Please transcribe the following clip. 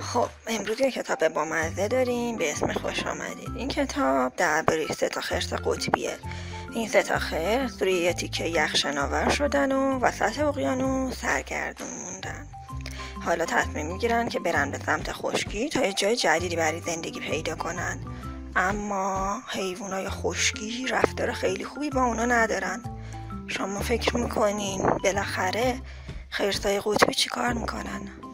خب امروز یه کتاب با مزه داریم به اسم خوش آمدید. این کتاب درباره 3 خرس قطبیه. این 3 خرس روی یه تیکه یخ شناور شدن و وسط اقیانوس سرگردون موندن. حالا تصمیم میگیرن که برن به سمت خشکی تا یه جای جدیدی برای زندگی پیدا کنن. اما حیوانای خشکی رفتار خیلی خوبی با اونا ندارن. شما فکر میکنین بالاخره خرسای قطبی چی کار میکنن؟